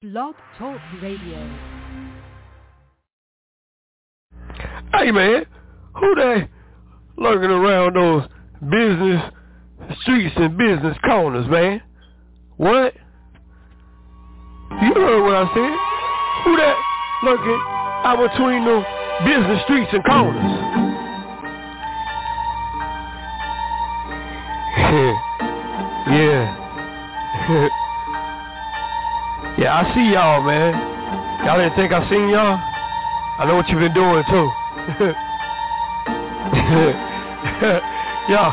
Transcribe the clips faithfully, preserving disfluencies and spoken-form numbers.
Blog Talk Radio. Hey man, who that lurking around those business streets and business corners, man? What? You heard what I said? Who that lurking out between the business streets and corners? Yeah. Yeah, I see y'all, man. Y'all didn't think I seen y'all? I know what you've been doing, too. Y'all,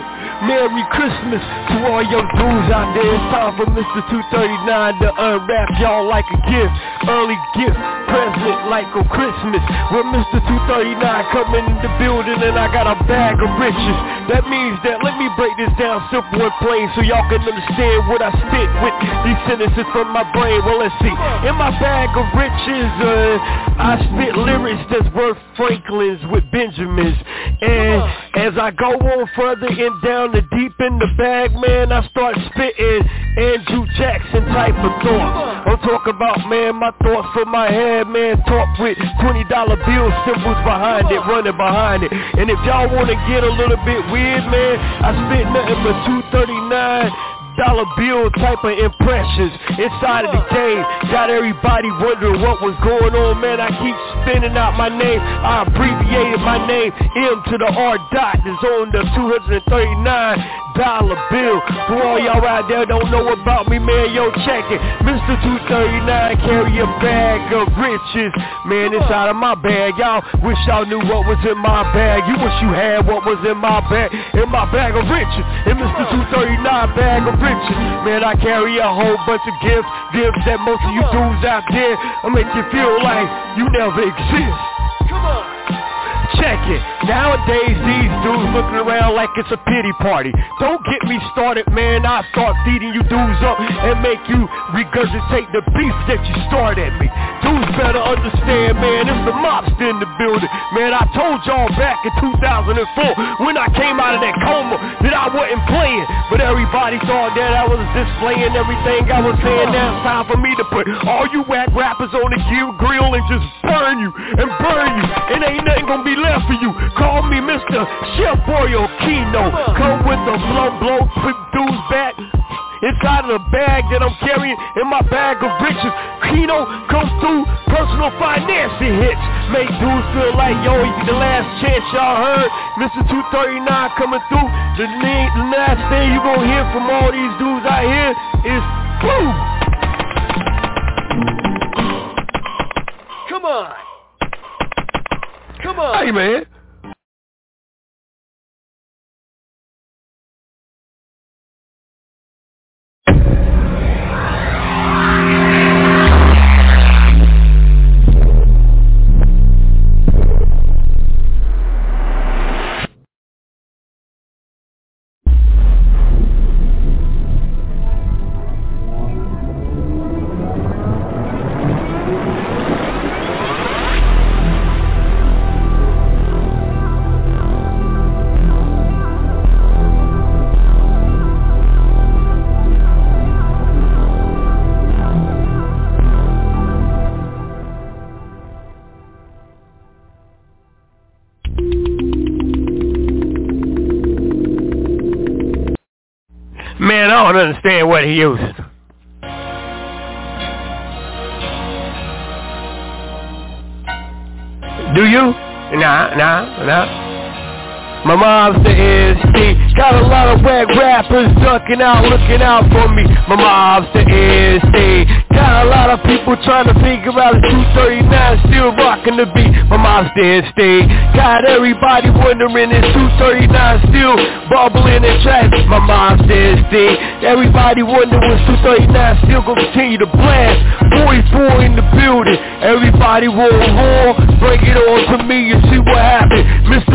Merry Christmas to all your dudes out there. It's time for Mister two thirty-nine to unwrap y'all like a gift. Early gift, present like a Christmas. With Mister two thirty-nine coming in the building and I got a bag of riches. That means that, let me break this down simple and plain so y'all can understand what I spit with these sentences from my brain. Well, let's see. In my bag of riches, uh, I spit lyrics that's worth Franklin's with Benjamins. And as I go on further and down the deep in the bag, man, I start spitting Andrew Jackson type of thoughts. I'm talking about, man, my thoughts from my head, man, talk with twenty dollar bill symbols behind it, running behind it. And if y'all want to get a little bit weird, man, I spit nothing but two thirty-nine dollar bill type of impressions inside of the game. Got everybody wondering what was going on, man. I keep spinning out my name. I abbreviated my name. M to the R dot is on the two thirty-nine dollar bill. For all y'all out there don't know about me, man, yo, check it. Mister two thirty-nine carry a bag of riches. Man, inside of my bag, y'all wish y'all knew what was in my bag. You wish you had what was in my bag. In my bag of riches. In Mister two thirty-nine bag of riches. Man, I carry a whole bunch of gifts, gifts that most of you dudes out there will make you feel like you never exist. Come on. Check it. Nowadays, these dudes looking around like it's a pity party. Don't get me started, man. I'll start feeding you dudes up and make you regurgitate the beef that you started at me. Dudes better understand, man, it's the mobster in the building. Man, I told y'all back in two thousand four when I came out of that coma that I wasn't playing. But everybody thought that I was displaying everything I was saying. Now it's time for me to put all you whack rappers on the grill and just burn you and burn you. And ain't nothing gonna be left for you. Call me Mister Chef Boyo Kino. Come with the blow, blow, put dudes back inside of the bag that I'm carrying in my bag of riches. Kino comes through personal financing hits. Make dudes feel like, yo, the last chance y'all heard. Mister two thirty-nine coming through. The, the last thing you gonna hear from all these dudes out here is boom. Come on. Come on. Hey, man. Man, I don't understand what he uses. Do you? Nah, nah, nah. My mobster is Steve. Got a lot of whack rappers ducking out, looking out for me. My mobster is Steve. Got a lot of people trying to figure out a two thirty-nine still rocking the beat. My mobster is Steve. Got everybody wondering is two thirty-nine still bubbling in traffic. My mobster is Steve. Everybody wondering was two thirty-nine still gonna continue to blast. forty-four in the building. Everybody roll roar. Bring it on to me and see what happened. Mister two thirty-nine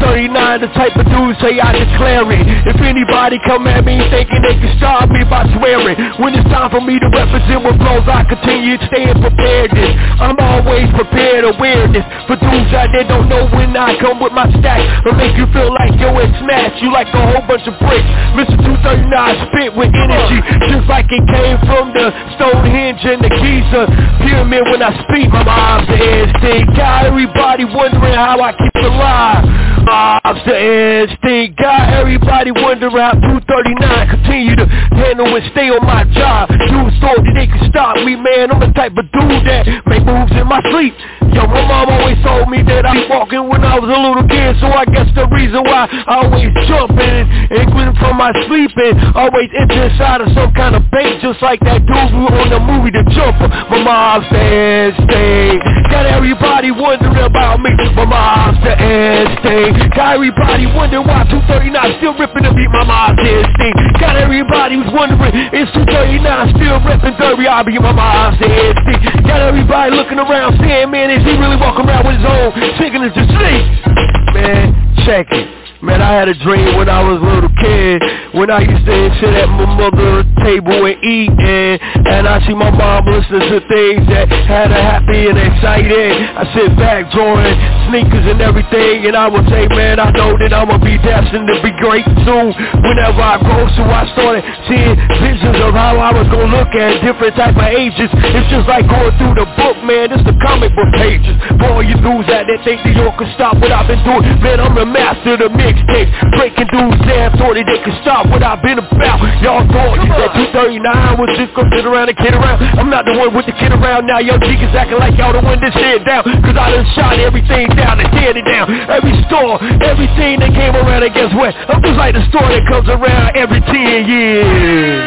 thirty-nine, the type of dude say I declare it. If anybody come at me thinking they can stop me by swearing, when it's time for me to represent what blows, I continue staying preparedness. I'm always prepared, awareness for dudes out there don't know when I come with my stack, or make you feel like yo it's smashed you like a whole bunch of bricks. Mister two thirty-nine spit with energy, just like it came from the Stonehenge and the Giza pyramid. When I speak, my mom's the instinct. Got everybody wondering how I keep it alive. Mom's the instinct. Got everybody wondering how two thirty-nine continue to handle and stay on my job. Dudes thought that they could stop me, man. I'm the type of dude that make moves in my sleep. Yo, my mom always told me that I be walking when I was a little kid, so I guess the reason why I always jumping and, and quitting from my sleep and always enter inside of some kind of bait, just like that dude who on the movie The Jumper. My mom's the instinct. Got everybody wondering about me. My mom's the instinct. Got everybody wondering why two thirty-nine still ripping the beat. My mom's the instinct. Got everybody who's wondering is two thirty-nine still ripping Derby. I'll be my mom's the instinct. Got everybody looking around saying, man, is he really walking around with his own chicken to sleep? Man, check it. Man, I had a dream when I was a little kid, when I used to sit at my mother's table and eat, and, and I see my mom listening to things that had her happy and excited. I sit back drawing sneakers and everything, and I would say, man, I know that I'm going to be destined to be great soon whenever I grow. So I started seeing visions of how I was going to look at different type of ages. It's just like going through the book, man, it's the comic book pages. For all you dudes out there think that you can stop what I've been doing, man, I'm the master of the mix. Breaking dudes down, thought that they could stop what I've been about. Y'all thought that two thirty-nine was just gonna sit around and kid around. I'm not the one with the kid around now. Yo, niggas acting like y'all the one that sit down, cause I done shot everything down and teared it down. Every store, everything that came around, and guess what? I'm just like the store that comes around every ten years.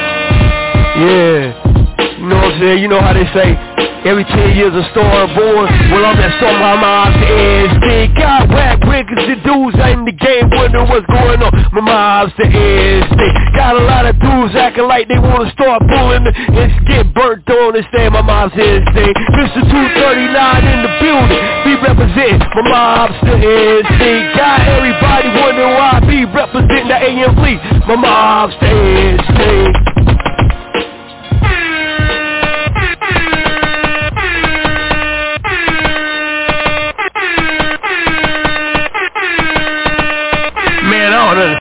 Yeah, you know what I'm saying? You know how they say, every ten years a star born. Well, I'm that star, my mom's the instinct. Got whack wickets and dudes in the game wondering what's going on. My mom's the instinct. Got a lot of dudes acting like they want to start pulling and get burnt on and stay. My mom's the instinct. Mister two thirty-nine in the building, be representing. My mom's the instinct. Got everybody wondering why I be representing the A M fleet. My mom's the instinct. Man, I don't know.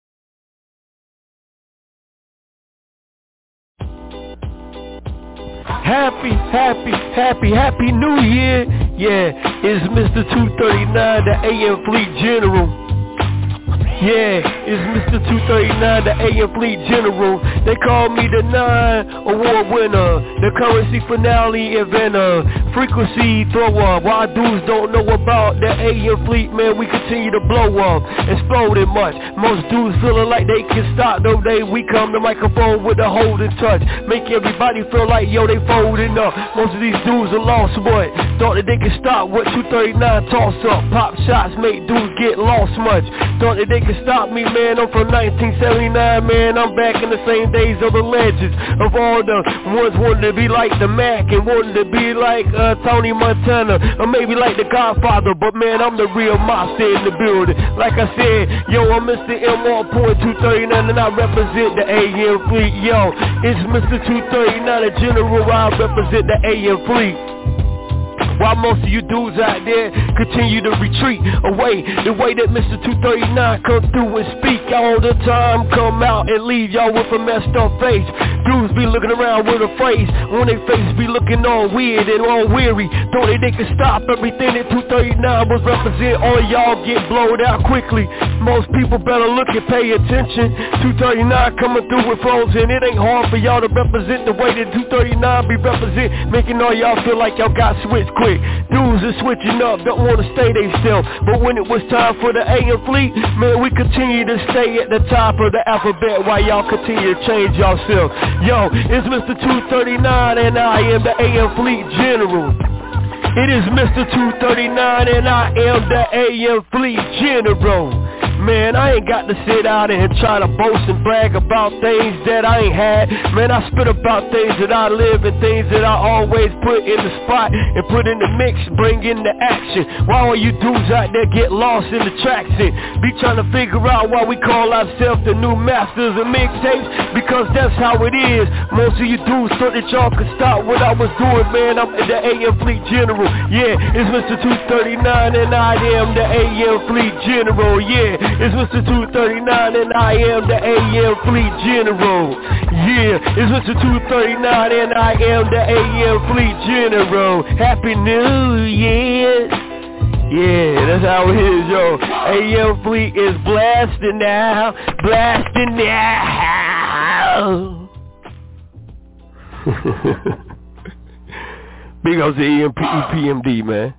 Happy, happy, happy, happy New Year. Yeah, it's Mister two thirty-nine, the A M Fleet General. Yeah, it's Mister two thirty-nine, the A M Fleet General. They call me the nine award winner, the currency finale inventor, frequency thrower. Why dudes don't know about the A M Fleet, man, we continue to blow up, exploding much. Most dudes feeling like they can stop, though they we come the microphone with a holding touch, make everybody feel like, yo, they folding up. Most of these dudes are lost, but thought that they could stop what two thirty-nine toss up. Pop shots make dudes get lost much. Thought that they could stop me, man. I'm from nineteen seventy-nine, man. I'm back in the same days of the legends, of all the ones wanted to be like the Mac and wanted to be like uh, Tony Montana, or maybe like the Godfather. But man, I'm the real monster in the building. Like I said, yo, I'm Mister M R two thirty-nine, and I represent the A M Fleet. Yo, it's Mister two thirty-nine, the General. I represent the A M Fleet. While most of you dudes out there continue to retreat away, the way that Mister two thirty-nine come through and speak all the time, come out and leave y'all with a messed up face. Dudes be looking around with a phrase on their face, be looking all weird and all weary. Thought that they could stop everything that two thirty-nine was represent. All y'all get blowed out quickly. Most people better look and pay attention. two thirty-nine coming through with flows, and it ain't hard for y'all to represent the way that two thirty-nine be represent, making all y'all feel like y'all got switched quick. Dudes are switching up, don't want to stay they still. But when it was time for the A M Fleet, man, we continue to stay at the top of the alphabet while y'all continue to change yourself. Yo, it's Mister two thirty-nine and I am the A M Fleet General. It is Mister two thirty-nine and I am the A M Fleet General. Man, I ain't got to sit out and try to boast and brag about things that I ain't had. Man, I spit about things that I live and things that I always put in the spot and put in the mix, bring in the action. Why all you dudes out there get lost in the traction? Be trying to figure out why we call ourselves the new masters of mixtapes, because that's how it is. Most of you dudes thought that y'all could stop what I was doing, man. I'm the A M Fleet General. Yeah, it's Mister two thirty-nine and I am the A M Fleet General. Yeah, it's Mister two thirty-nine and I am the A M Fleet General. Yeah, it's Mister two thirty-nine and I am the A M Fleet General. Happy New Year. Yeah, that's how it is, yo. A M Fleet is blasting now, blasting now. Big ups to E M P E P M D, man.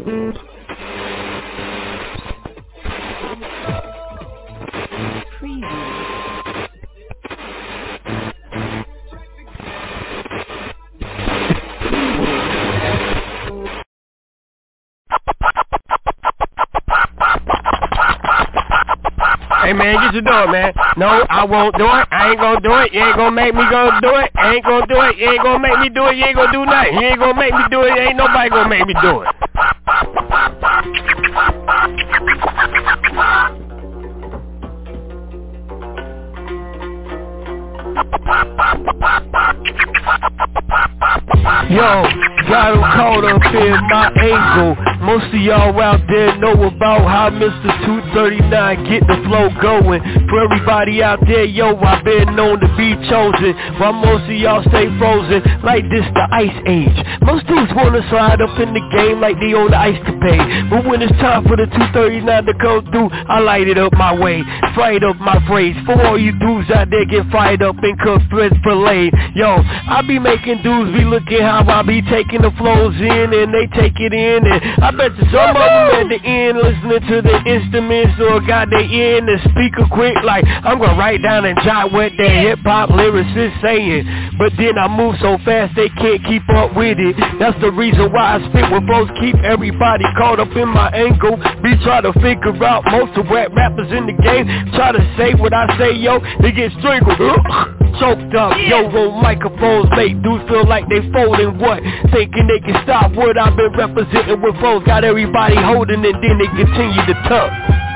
Hey man, get your door, man. No, I won't do it. I ain't gonna do it. You ain't gonna make me go do it. I ain't gonna do it. You ain't gonna make me do it. You ain't gonna do nothing. You ain't gonna make me do it. Ain't nobody gonna make me do it. Yo, got him caught up in my angle. Most of y'all out there know about how Mister two thirty-nine get the flow going. For everybody out there, yo, I've been known to be chosen, while most of y'all stay frozen like this the ice age. Most dudes wanna slide up in the game like they own the ice capade, but when it's time for the two thirty-nine to come through, I light it up my way, fight up my phrase. For all you dudes out there get fired up and cook threads fillet. Yo, I be making dudes be looking how I be taking the flows in, and they take it in, and I bet you some of them at the end listening to the instruments or got their ear in the speaker quick like I'm gonna write down and jot what that hip hop lyricist saying, but then I move so fast they can't keep up with it. That's the reason why I spit with flows, keep everybody caught up in my angle. Be try to figure out most of rap rappers in the game try to say what I say, yo, they get strangled, choked up, yo, on microphones make dudes feel like they folding what, thinking they can stop what I've been representing with flows. Got everybody holding it, then they continue to tuck.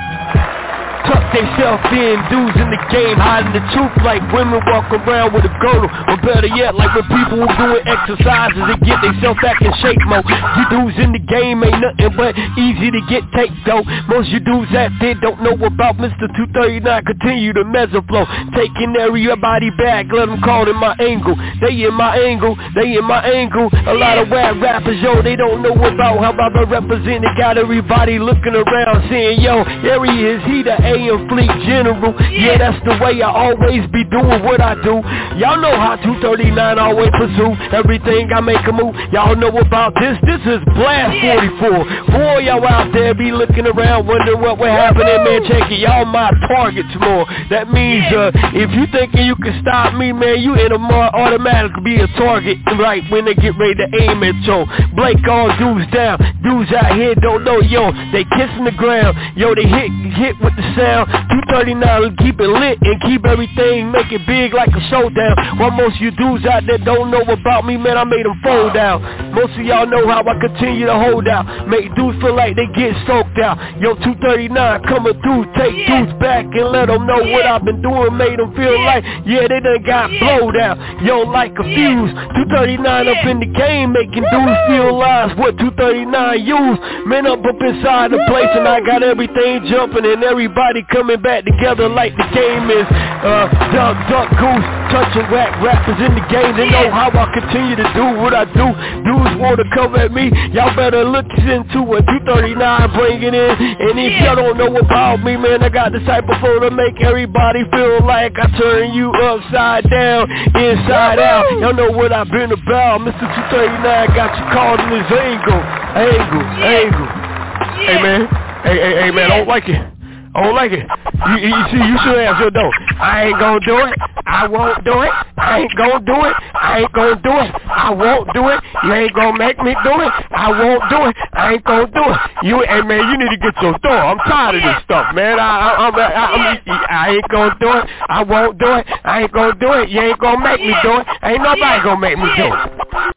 Tuck themselves in, dudes in the game hiding the truth like women walk around with a girdle, or better yet, like when people were doing exercises and get themselves back in shape mode. You dudes in the game ain't nothing but easy to get taped though. Most you dudes out there don't know about Mister two thirty-nine, continue to measure flow, taking everybody back, let them call in my angle. They in my angle, they in my angle. A lot of rap rappers, yo, they don't know about how I represent it. Got everybody looking around saying, yo, there he is, he the A and Fleet General. Yeah, that's the way I always be doing what I do. Y'all know how two thirty-nine always pursue everything I make a move. Y'all know about this, this is Blast forty-four. Boy, y'all out there be looking around wondering what will happen, man, check it, y'all my targets more. That means uh, if you thinking you can stop me, man, you in a more automatically be a target, right, when they get ready to aim at you. Blake all dudes down, dudes out here don't know, yo, they kissing the ground, yo, they hit hit with the sound. two thirty-nine, keep it lit and keep everything, make it big like a showdown. While most you dudes out there don't know about me, man, I made them fold out. Most of y'all know how I continue to hold out, make dudes feel like they get soaked out. Yo, two thirty-nine coming through, take yeah. dudes back and let them know yeah. what I've been doing, made them feel yeah. like, yeah, they done got yeah. blowed out. Yo, like a yeah. fuse, two thirty-nine yeah. up in the game, making Woo-hoo. dudes feel lies, what two thirty-nine use. Man, up up inside the place and I got everything jumping and everybody coming back together like the game is uh, duck, duck, goose, touching rap rappers in the game. They know how I continue to do what I do. Dudes want to come at me, y'all better look into what two thirty-nine bringing in. And if y'all don't know about me, man, I got the type of flow to make everybody feel like I turn you upside down, inside out. Y'all know what I've been about. Mister two thirty-nine got you caught in this angle, angle, angle. Hey man, hey, hey, hey man, I don't like it. I don't like it. You, you see, you should answer no. I ain't gonna do it. I won't do it. I ain't gonna do it. I ain't gonna do it. I won't do it. You ain't gonna make me do it. I won't do it. I ain't gonna do it. You, hey man, you need to get your door. I'm tired of this stuff, man. I, I, I, I, I, I ain't gonna do it. I won't do it. I ain't gonna do it. You ain't gonna make me do it. Ain't nobody gonna make me do it.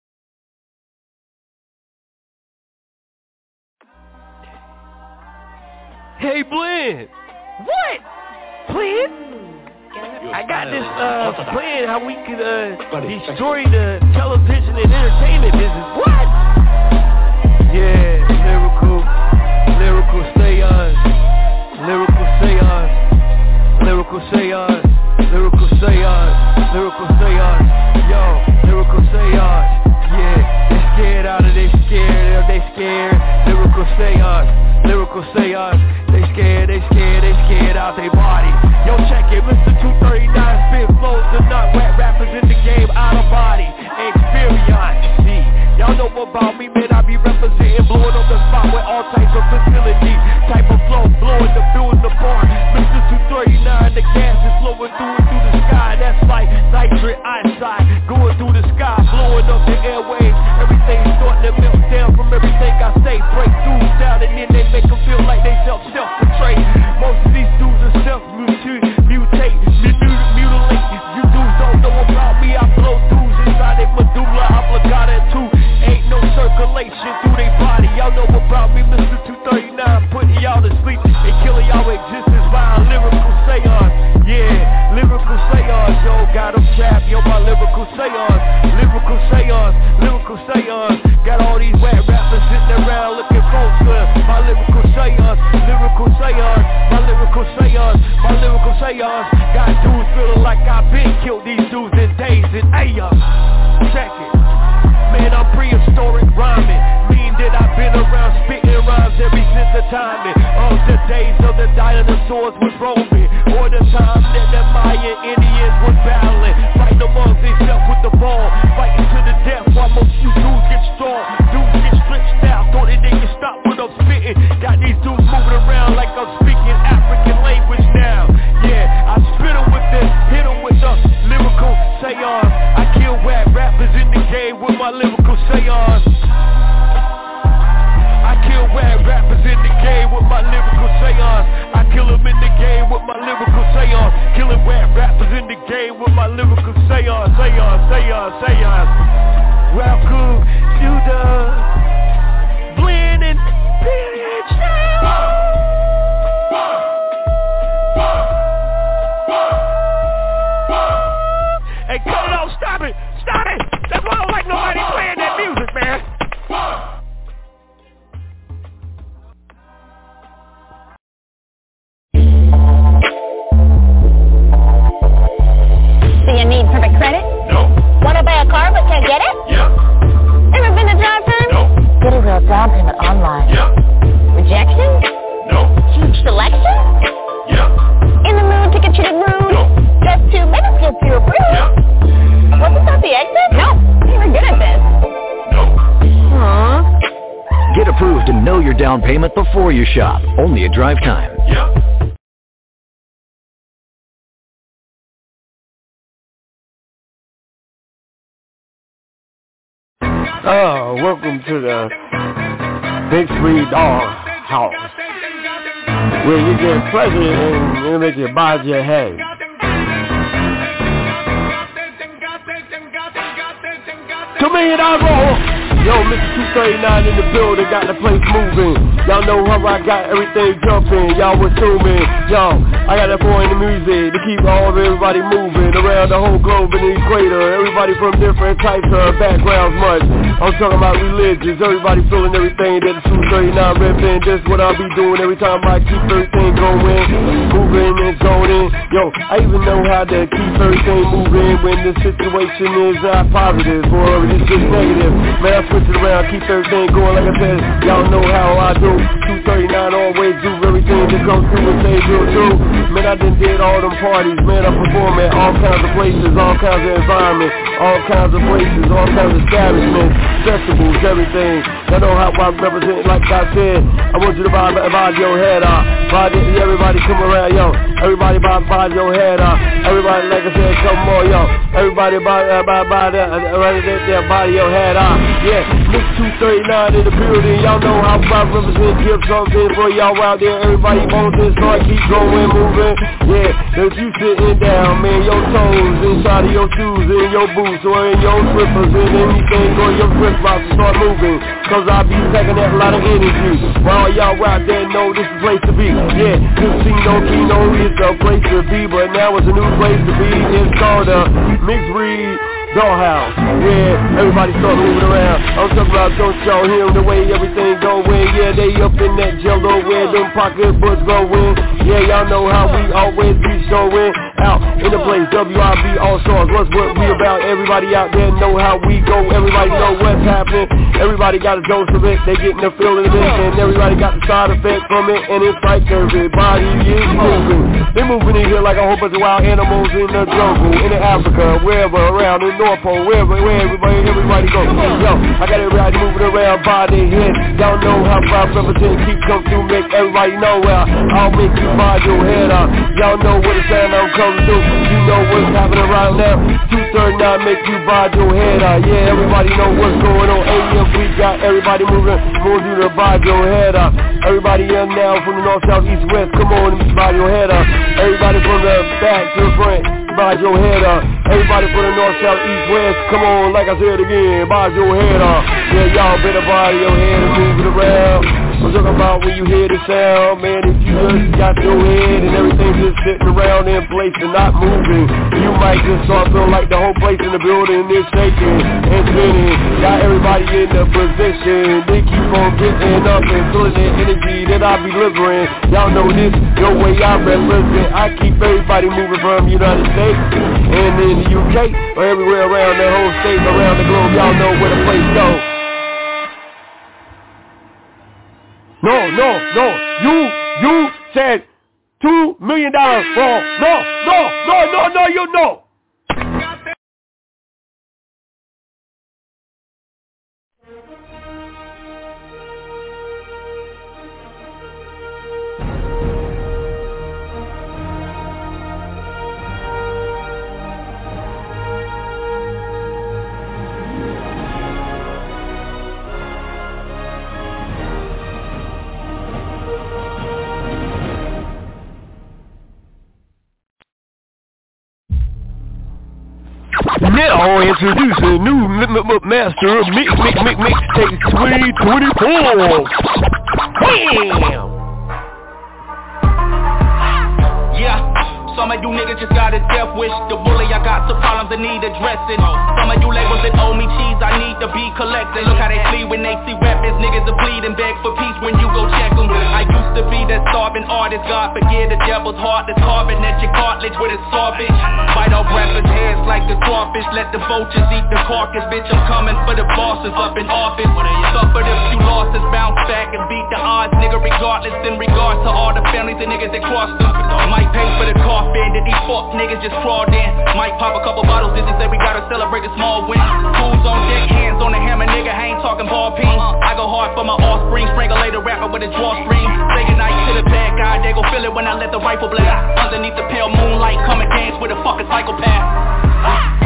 Hey, Blend. What? Blend? I got this uh, plan how we could uh, destroy the television and entertainment business. What? Yeah, lyrical, lyrical seance, lyrical seance, lyrical seance, lyrical seance, lyrical seance, yo, lyrical seance. Yeah, they scared out of they scared, they scared, lyrical seance, lyrical seance. They scared, they scared, they scared out they body. Yo, check it, Mister two thirty-nine spit flows the nut, rap rappers in the game, out of body, experience. See, y'all Y'all know about me, man, I be representing, blowing up the spot with all types of facilities. Type of flow, blowing the building apart. Mister two thirty-nine, the gas is flowing through and through the sky. That's like nitrate oxide, going through the sky, blowing up the airwaves. Everything's starting to melt down from everything I say. Breakthroughs down and then they make them feel like they self self-betray. Most of these dudes are self-mutate, mutate, mutilate. You dudes don't know about me, I blow dudes inside their medulla oblongata too. Ain't no circulation through their body. Y'all know about me, Mister two thirty-nine, putting y'all to sleep and killing y'all existence by a lyrical seance. Yeah, lyrical seance, yo, got them trapped, yo, my lyrical seance. Lyrical seance, lyrical seance. Got all these wet rappers sitting around looking folks good. My lyrical seance, lyrical seance, my lyrical seance, my lyrical seance. Got dudes feeling like I've been killed these dudes in days and ayah. Check it. Man, I'm prehistoric rhyming, mean that I've been around spitting rhymes ever since the timing of the days of the dinosaurs was roaming, or the time that the Mayan Indians was battling, fighting amongst themselves with the ball, fighting to the death while most you dudes get strong. Dudes get stretched out, thought that they can stop what I'm spitting. Got these dudes moving around like I'm speaking African language now. Yeah, I spit them with this, hit them with the lyrical seance. I kill whack rappers in the game with my lyrical seance. I kill whack rappers in the game with my lyrical seance. I kill them in the game with my lyrical seance. Killing whack rappers in the game with my lyrical seance. Seance, seance, seance. Welcome to the Blending Bitch Show. Hey, cut it off, stop it, stop it. That's why I don't like nobody playing that music, man. Do you need perfect credit? No. Wanna buy a car but can't get it? Yeah. Ever been to drive firm? No. Get a real down payment online. Yeah. Rejection? No. Huge selection? Yeah. In the mood to get you to groove? No. Just two minutes gets you approved? Yeah. Wasn't that the exit? No. You're good at this. No. Aww. Get approved and know your down payment before you shop. Only at Drive Time. Yeah. Oh, welcome to the Big Three Dog House, where you get pleasure and you make you bite your head. Two million dollar roll. Yo, Mister two thirty-nine in the building, got the place moving. Y'all know how I got everything jumping. Y'all assuming, yo, I got that boy in the music to keep all of everybody moving around the whole globe and the equator. Everybody from different types of backgrounds, much. I'm talking about religions. Everybody feeling everything that the two thirty-nine repping. That's what I'll be doing every time I keep everything going, moving and zoning. Yo, I even know how to keep everything moving when the situation is not positive or it's just negative. Man, I switch it around, keep everything going. Like I said, y'all know how I do. two thirty-nine always do everything that comes through and say do too. Man, I done did all them parties. Man, I perform at all kinds of places, all kinds of environments, all kinds of places, all kinds of establishments, festivals, everything. I know how I represent. Like I said, I want you to bob, bob your head off. Bob, everybody come around, yo. Everybody bob, bob your head off. Everybody, like I said, come on, yo. Everybody bob, uh, bob, bob, uh, right there, bob your head off. Yeah, Mister two thirty-nine in the building. Y'all know how I represent. Give something for y'all out there. Everybody on this, so I keep going, moving. Yeah, if you sitting down, man, your toes inside of your shoes, in your boots, or in your slippers, and anything on your grip box, start moving. Cause I be taking that a lot of energy. While y'all out there know this is the place to be. Yeah, Casino Kino is the place to be, but now it's a new place to be. It's called a Mixed Breed Dollhouse. Yeah, everybody start moving around. I'm talking about, don't y'all hear the way everything going. Yeah, they up in that jello where them pocketbooks going. Yeah, y'all know how we always be showing. out in the place. W I B All Stars, what's what we about? Everybody out there know how we go. Everybody know what's happening. Everybody got a dose of it. They getting the feeling of it, and everybody got the side effect from it. And it's like everybody is moving. They moving in here like a whole bunch of wild animals in the jungle, in Africa, wherever around in North Pole, wherever, where everybody, everybody go. Yo, I got everybody moving around by their head. Y'all know how five represent keep come through, make everybody know where I'll make you nod your head up. Y'all know what the sound I'm coming through. You know what's happening right now. two thirty-nine make you nod your head up. Yeah, everybody know what's going on. A M, we got everybody moving, moving you to nod your head up. Everybody in now from the north, south, east, west. Come on and nod your head up. Everybody from the back to the front, nod your head up. Everybody from the north, south, east, west. Come on, like I said again, nod your head up. Yeah, y'all better nod your head and move it around. I'm talking about when you hear the sound, man, if you just got your head and everything just sitting around in place and not moving, you might just start feeling like the whole place in the building is shaking and spinning. Got everybody in the position, they keep on getting up and feeling the energy that I be delivering. Y'all know this, the way I represent. I keep everybody moving from United States and in the U K or everywhere around the whole state, around the globe. Y'all know where the place goes. No, no, no, you, you said two million dollars wrong. No, no, no, no, no, you know. Now introducing new m- m- m- master of mix mix mix mix take twenty twenty-four. Bam! Yeah. Some of you niggas just got a death wish. The bully, I got some problems that need addressing. Some of you labels that owe me cheese, I need to be collecting. Look how they flee when they see weapons. Niggas are bleeding, beg for peace when you go check them. I used to be that starving artist. God forgive the devil's heart that's carving at your cartilage with a saw, bitch. Bite off rappers' heads like the crawfish. Let the vultures eat the carcass, bitch. I'm coming for the bosses up in office. Suffered a few losses, bounce back and beat the odds, nigga, regardless. In regards to all the families and niggas that crossed them. Might pay for the coffin that these fuck niggas just crawled in. Might pop a couple bottles, this is say we gotta celebrate a small win. Tools on deck, hands on the hammer, nigga, I ain't talking ball peen. I go hard for my offspring, strangulate a rapper with a drawstring. Say goodnight to the bad guy, they gon' feel it when I let the rifle blast. Underneath the pale moonlight, come and dance with a fucking psychopath.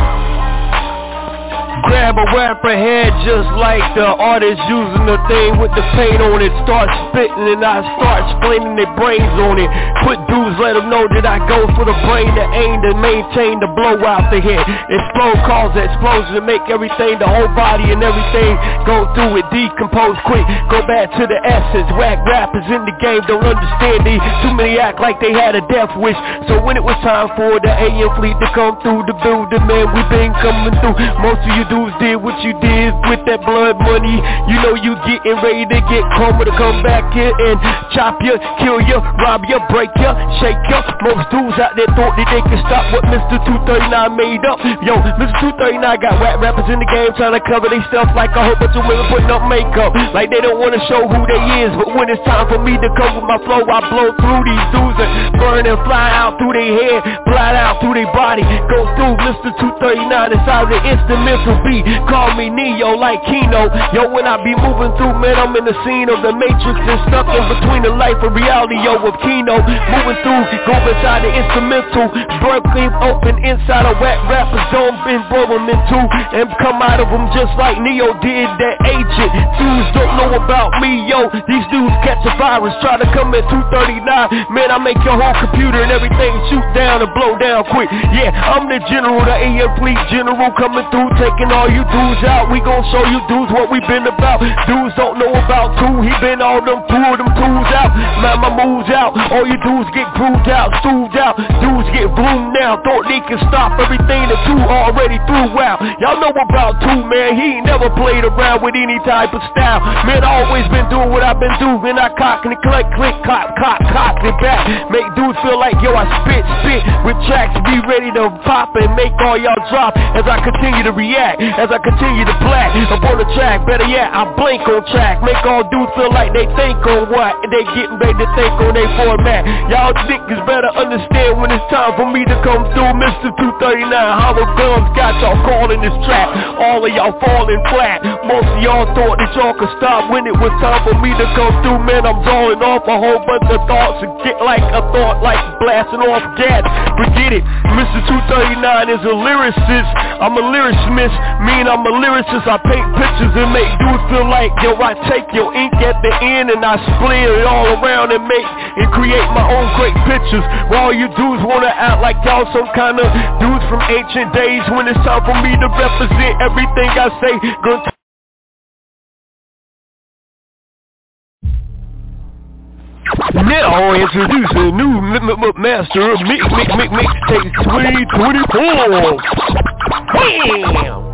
Grab a rapper head just like the artist using the thing with the paint on it. Start spitting and I start explaining their brains on it. Put dudes, let them know that I go for the brain, the aim to maintain the blow out the head. Explode cause the explosion to make everything, the whole body and everything go through it, decompose quick. Go back to the essence. Whack rappers in the game don't understand these. Too many act like they had a death wish. So when it was time for the A M fleet to come through the building, man, we been coming through. Most of you dudes did what you did with that blood money. You know you getting ready to get karma to come back here and chop you, kill you, rob you, break you, shake you. Most dudes out there thought that they could stop what Mister two thirty-nine made up. Yo, Mister two thirty-nine got rap rappers in the game trying to cover they stuff like a whole bunch of women putting up makeup. Like they don't want to show who they is, but when it's time for me to come with my flow, I blow through these dudes and burn and fly out through their head, fly out through their body, go through Mister two thirty-nine inside the instrumental beat. Call me Neo like Kino. Yo, when I be moving through, man, I'm in the scene of the Matrix and stuck in between the life and reality, yo, of Kino. Moving through, go inside the instrumental, breaking open inside a whack rappers, don't been blow them in two and come out of them just like Neo did that agent. Dudes don't know about me, yo. These dudes catch a virus, try to come at two thirty-nine. Man, I make your whole computer and everything shoot down and blow down quick. Yeah, I'm the general, the A M fleet general coming through, taking all you dudes out, we gon' show you dudes what we been about. Dudes don't know about two, he been all them pull them tools out. Man, my moves out, all you dudes get grooved out, stooved out. Dudes get bloomed now, thought they can stop everything the two already threw out. Y'all know about two, man, he ain't never played around with any type of style. Man, I always been doing what I've been doing. I cock and click, click, cock, cock, cock it back. Make dudes feel like, yo, I spit, spit with tracks, be ready to pop and make all y'all drop as I continue to react, as I continue to black up on the track. Better yet, I blink on track, make all dudes feel like they think on what they getting ready to think on their format. Y'all niggas better understand when it's time for me to come through. Mister two thirty-nine, hollow guns got y'all calling this trap. All of y'all falling flat. Most of y'all thought that y'all could stop when it was time for me to come through. Man, I'm drawing off a whole bunch of thoughts and get like a thought like blasting off gas. Forget it, Mister two thirty-nine is a lyricist. I'm a lyricist, mean I'm a lyricist. I paint pictures and make dudes feel like, yo, I take your ink at the end and I split it all around and make and create my own great pictures. While you dudes wanna act like y'all some kind of dudes from ancient days, when it's time for me to represent everything I say. Gonna t- Now introducing new m- m- master of mix, mix, mix, mix, take twenty twenty-four. Damn.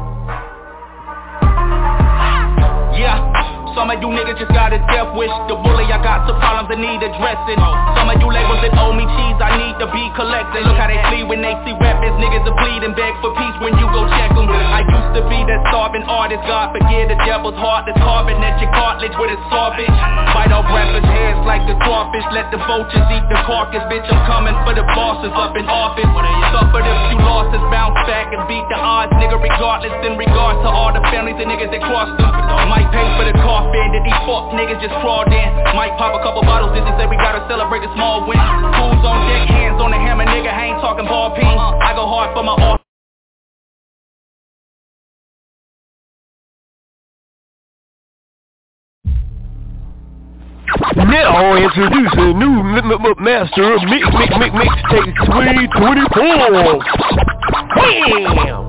Yeah, some of you niggas just got a death wish. The bully, I got some problems that need addressing. Some of you labels that owe me cheese, I need to be collecting. Look how they flee when they see weapons. Niggas are bleeding, beg for peace when you go check them. I used to be that starving artist, God forgive the devil's heart that's carving at your cartilage with a saw, bitch. Bite off rappers' heads like the crawfish, let the vultures eat the carcass, bitch. I'm coming for the bosses up in office. Suffered a few losses, bounce back and beat the odds, nigga, regardless. In regards to all the families and niggas that crossed them, might pay for the coffin that these fuck niggas just crawled in. Might pop a couple bottles, this is that we gotta celebrate a small win. Tools on deck, hands on the hammer, nigga, I ain't talking ball peen. I go hard for my off. Now introducing new m- m- master of mix, mix, mix, mix, take twenty twenty-four. Damn.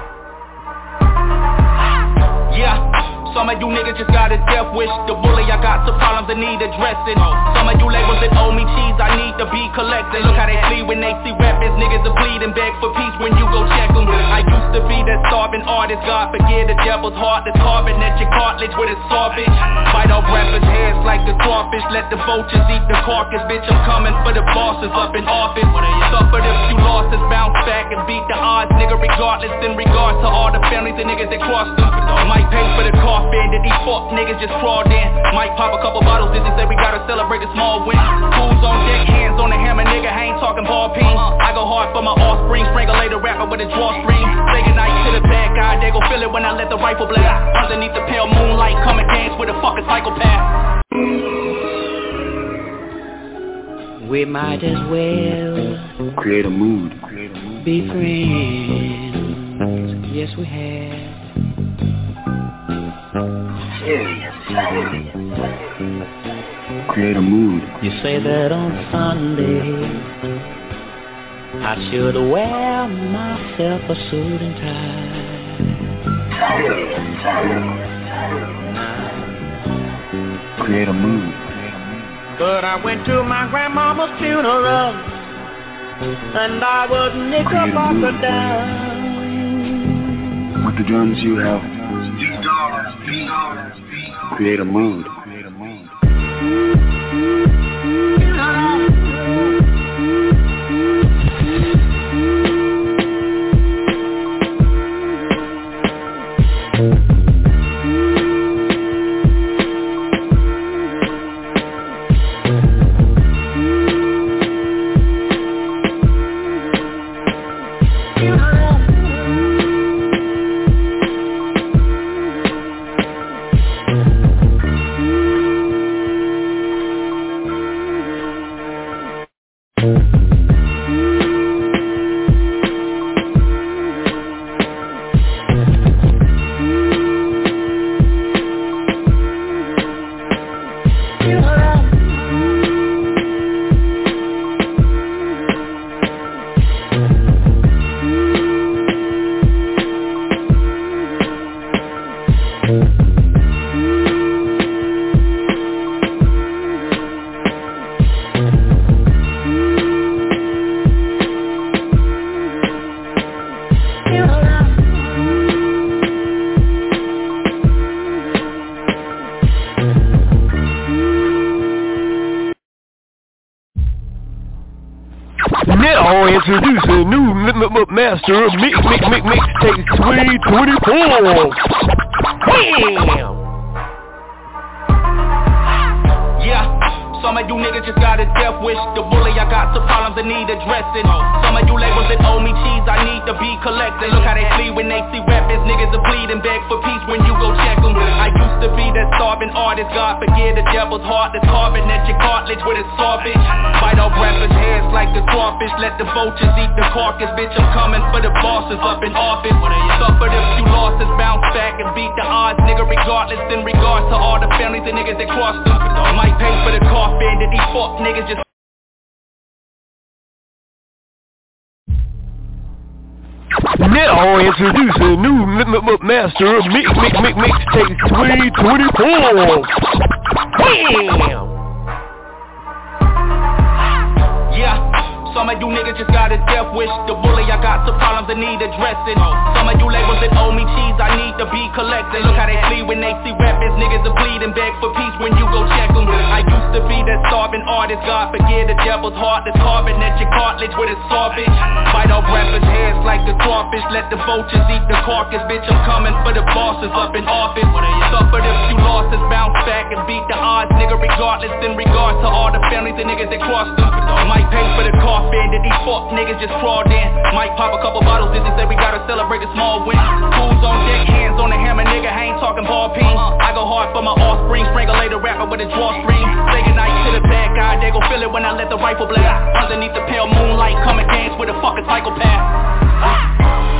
Yeah, some of you niggas just got a death wish. The bully, I got some problems that need addressing. Some of you labels that owe me cheese, I need to be collecting. Look how they flee when they see weapons. Niggas are bleeding, beg for peace when you go check them. I used to be that starving artist, God forgive the devil's heart that's carving at your cartilage with a saw, bitch. Bite off rappers' heads like the crawfish, let the vultures eat the carcass, bitch. I'm coming for the bosses up in office. Suffered a few losses, bounce back and beat the odds, nigga, regardless. In regards to all the families and niggas that crossed them, might pay for the coffin that these fuck niggas just crawled in. Might pop a couple bottles, this is that we gotta celebrate a small win. Tools on deck, hands on the hammer, nigga, I ain't talking ball peen. I go hard for my offspring, strangle a rapper with a drawstring. Say goodnight to the bad guy, they gon' feel it when I let the rifle blast. Underneath the pale moonlight, come and dance with a fucking psychopath. We might as well create a mood, create a mood. Be friends. Yes, we have. Create a mood. You say that on Sunday I should wear myself a suit and tie. Create a mood. But I went to my grandmama's funeral and I was knickerbocker down. With the drums you have. Create a mood. Create a mood. introducing new m- m- master of mix, mix, mix, mix, take twenty twenty-four. Damn! Yeah. Some of you niggas just got a death wish. The bully, I got some problems that need addressing. Some of you labels that owe me cheese, I need to be collecting. Look how they flee when they see rappers. Niggas are bleeding, beg for peace when you go check them. I used to be that starving artist. God forgive the devil's heart that's carving at your cartilage with a saw, bitch. Bite off rappers' heads like a crawfish. Let the vultures eat the carcass, bitch. I'm coming for the bosses up in office. Suffered a few losses, bounce back and beat the odds, nigga, regardless. In regards to all the families and niggas that crossed them. Might pay for the car. That these fuck niggas just now introducing new m- m- master of mix, mix, mix, mix, take twenty twenty-four. Damn! Yeah. Some of you niggas just got a death wish. The bully, I got some problems that need addressing. Some of you labels that owe me cheese, I need to be collecting. Look how they flee when they see rappers. Niggas are bleeding, beg for peace when you go check them. I used to be that starving artist. God forgive the devil's heart that's carving at your cartilage with a saw, bitch. Bite off rappers' heads like a crawfish. Let the vultures eat the carcass, bitch. I'm coming for the bosses up in office. Suffered a few losses, bounce back and beat the odds, nigga, regardless. In regards to all the families and niggas that crossed them. Might pay for the coffin that these fuck niggas just crawled in. Might pop a couple bottles, Disney say we gotta celebrate a small win. Tools on deck, hands on the hammer, nigga, I ain't talking ball peen. I go hard for my offspring, strangulate a rapper with a drawstring. Say goodnight to the bad guy, they gon' feel it when I let the rifle blast. Underneath the pale moonlight, come and dance with a fucking psychopath.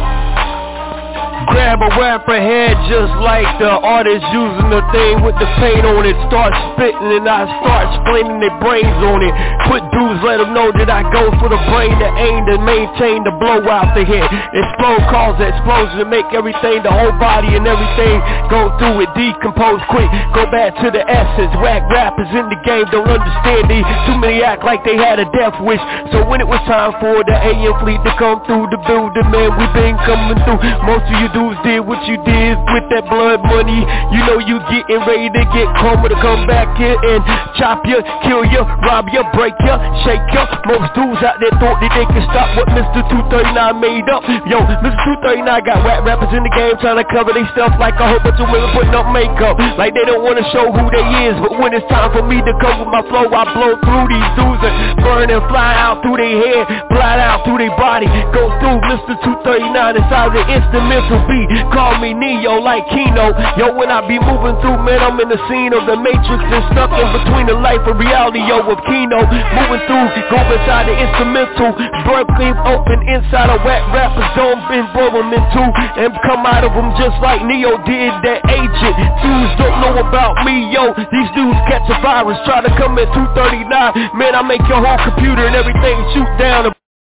Grab a rapper head just like the artist using the thing with the paint on it. Start spitting and I start explaining their brains on it. Put dudes, let them know that I go for the brain, the aim to maintain the blow out the head. Explode cause the explosion to make everything, the whole body and everything go through it, decompose quick. Go back to the essence. Whack rappers in the game don't understand these. Too many act like they had a death wish. So when it was time for the alien fleet to come through the building, man, we been coming through. Most of you dudes did what you did with that blood money. You know you getting ready to get karma to come back here and chop you, kill you, rob you, break you, shake you. Most dudes out there thought that they could stop what Mister two thirty-nine made up. Yo, Mister two thirty-nine got rap rappers in the game trying to cover they stuff like a whole bunch of women putting up makeup. Like they don't want to show who they is. But when it's time for me to come with my flow, I blow through these dudes and burn and fly out through their head, fly out through their body. Go through Mister two thirty-nine inside the instrumental beat. Call me Neo like Kino. Yo, when I be moving through, man, I'm in the scene of the Matrix and stuck in between the life and reality, yo, of Kino. Moving through, go inside the instrumental, breaking open inside a whack rapper zone, been blow them into, and come out of them just like Neo did that agent. Dudes don't know about me, yo. These dudes catch a virus, try to come at two thirty-nine. Man, I make your whole computer and everything shoot down.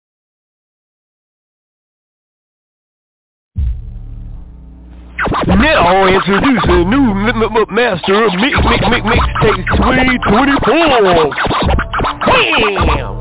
Now introducing new m- m- master of mix, mix, mix, mix, take twenty twenty-four. Damn!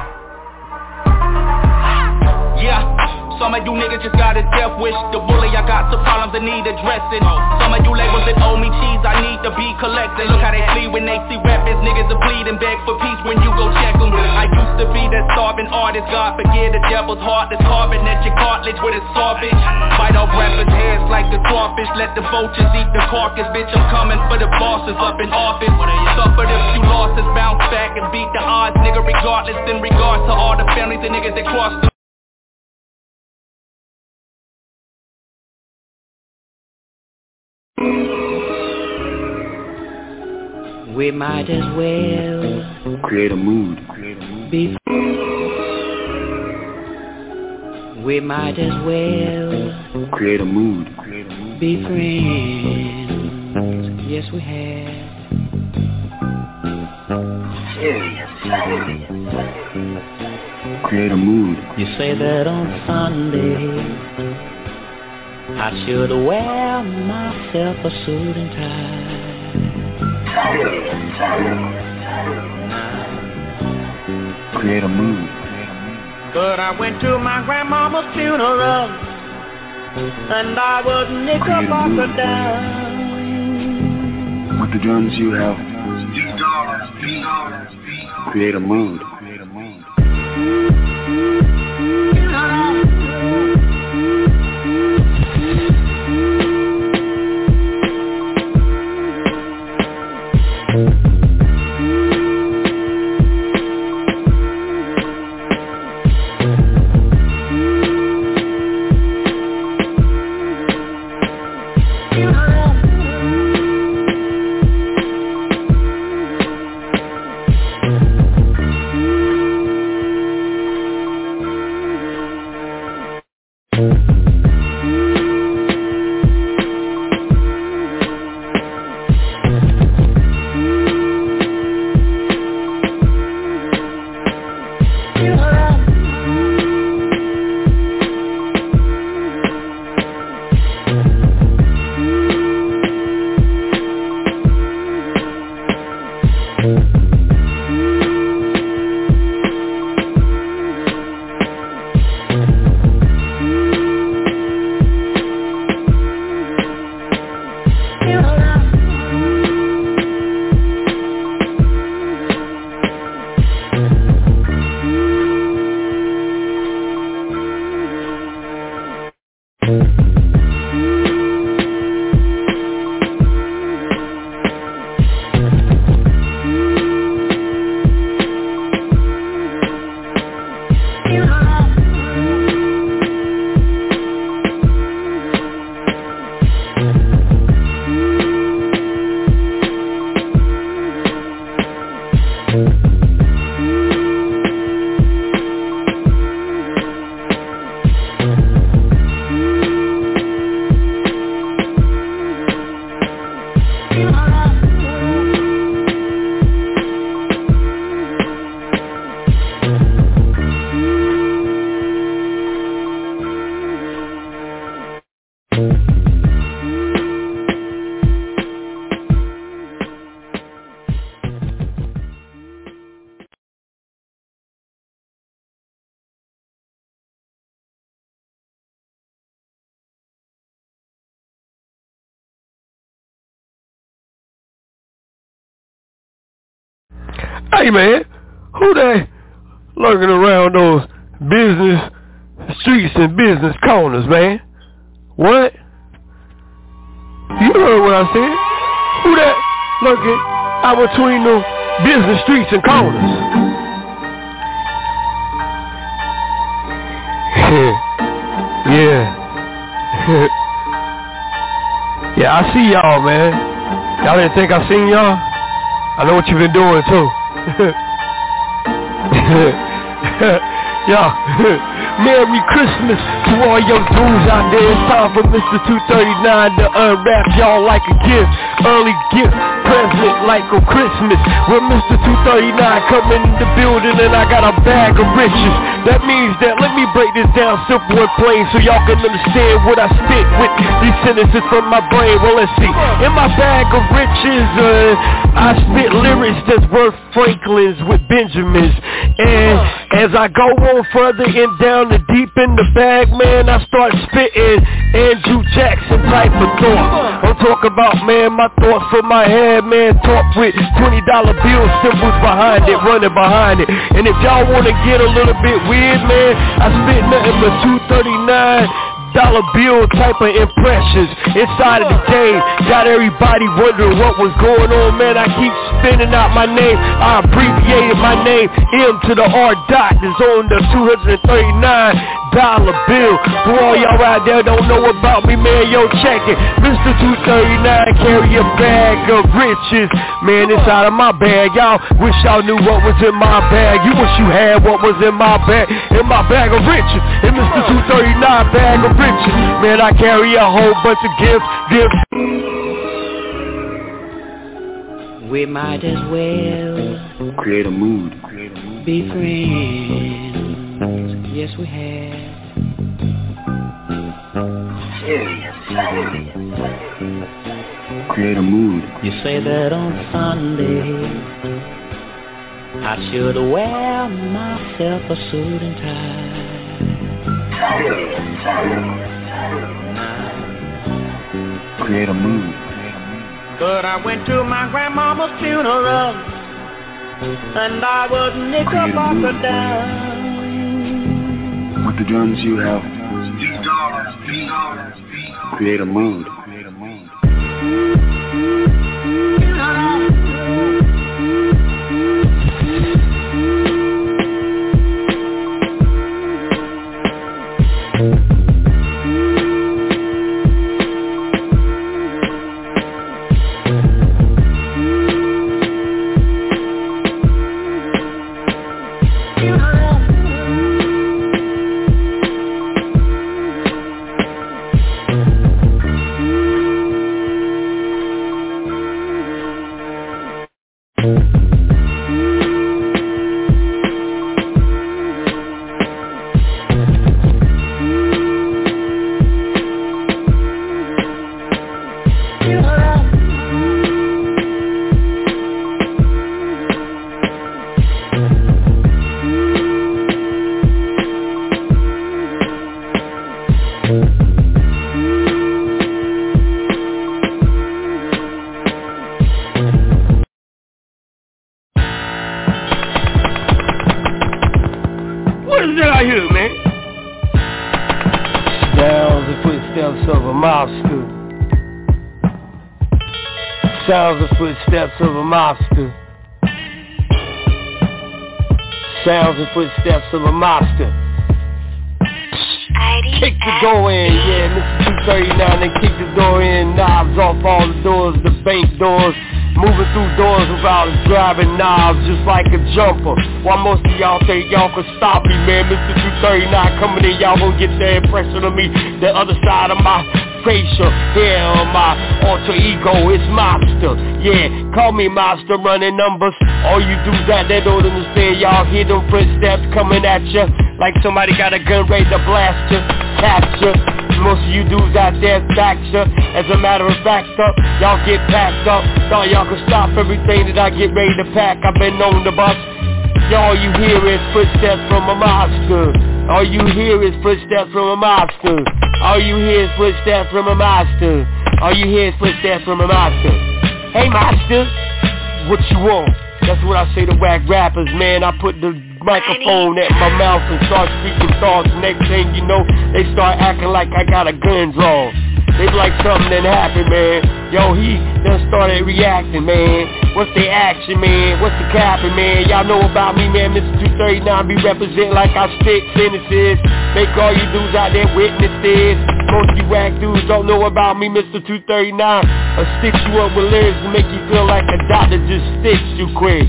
Yeah. Some of you niggas just got a death wish. The bully, I got some problems that need addressing. Some of you labels that owe me cheese, I need to be collecting. Look how they flee when they see rappers. Niggas are bleeding, beg for peace when you go check them. I used to be that starving artist. God forgive the devil's heart that's carving at your cartilage with a saw, bitch. Bite off rappers' heads like a crawfish. Let the vultures eat the carcass, bitch. I'm coming for the bosses up in office. Suffered a few losses, bounce back and beat the odds, nigga, regardless. In regards to all the families and niggas that crossed them. We might as well create a mood. Create a mood. Be we might as well create a mood. Create a mood. Be friends. Yes, we have. Create a mood. You say that on Sunday I should wear myself a suit and tie. Create a mood. But I went to my grandmama's funeral and I was knickerbocker down. With the drums you have. Create a mood. Create a mood. Hey man, who that lurking around those business streets and business corners, man? What? You heard what I said? Who that lurking out between the business streets and corners? Yeah. Yeah, I see y'all, man. Y'all didn't think I seen y'all? I know what you've been doing too. Y'all, Merry Christmas to all your dudes out there. It's time for Mister two thirty-nine to unwrap y'all like a gift. Early gift, present like a Christmas. When Mister two thirty-nine coming in the building and I got a bag of riches. That means that, let me break this down simple and plain so y'all can understand what I spit with these sentences from my brain. Well, let's see. In my bag of riches, uh, I spit lyrics that's worth Franklin's with Benjamins. And as I go on further and down the deep in the bag, man, I start spitting Andrew Jackson type of thoughts. I'm talking about, man, my thoughts from my head, man, talk with twenty dollar bill symbols behind it, running behind it. And if y'all want to get a little bit weird, man, I spit nothing but two thirty-nine dollar bill type of impressions inside of the game. Got everybody wondering what was going on, man. I keep spinning out my name. I abbreviated my name M to the R dot is on the two thirty-nine dollar bill. For all y'all out there don't know about me, man, yo, check it. Mister two thirty-nine carry a bag of riches, man, inside of my bag. Y'all wish y'all knew what was in my bag. You wish you had what was in my bag. In my bag of riches, in Mister two thirty-nine bag of riches. Man, I carry a whole bunch of gifts, gifts. We might as well create a mood. Create a mood. Be friends. Yes, we have. Create a mood. You say that on Sunday I should wear myself a suit and tie. Create a mood. But I went to my grandmama's funeral and I was knickerbocker down. With the drums you have create a mood. Create a mood. Sounds of footsteps of a mobster. Sounds and footsteps of a mobster. Kick the door in, yeah, Mister two thirty-nine, and kick the door in. Knobs off all the doors, the bank doors. Moving through doors without driving knobs, just like a jumper. While most of y'all think y'all could stop me, man. Mister two thirty-nine coming in, y'all gon' get the impression of me. The other side of my facial, yeah, my alter ego, it's mobster. Yeah, call me mobster, running numbers. All you do that, they don't understand. Y'all hear them footsteps coming at ya, like somebody got a gun ready to blast ya, capture. Most of you dudes out there fracture. As a matter of fact, up, y'all get packed up. Thought y'all could stop everything that I get ready to pack. I've been on the bus. Y'all you hear is footsteps from a mobster. All you hear is footsteps from a mobster. All you hear is footsteps from a mobster. All you hear is footsteps from a mobster. Hey mobster, what you want? That's what I say to whack rappers, man. I put the microphone at my mouth and start speaking thoughts. Next thing you know, they start acting like I got a gun drawn. They be like something done happened, man. Yo, he done started reacting, man. What's the action, man? What's the capping, man? Y'all know about me, man. Mister two thirty-nine be representing like I stick sentences. Make all you dudes out there witnesses. Most of you whack dudes don't know about me, Mister two thirty-nine. I stick you up with lyrics to make you feel like a doctor just sticks you quick.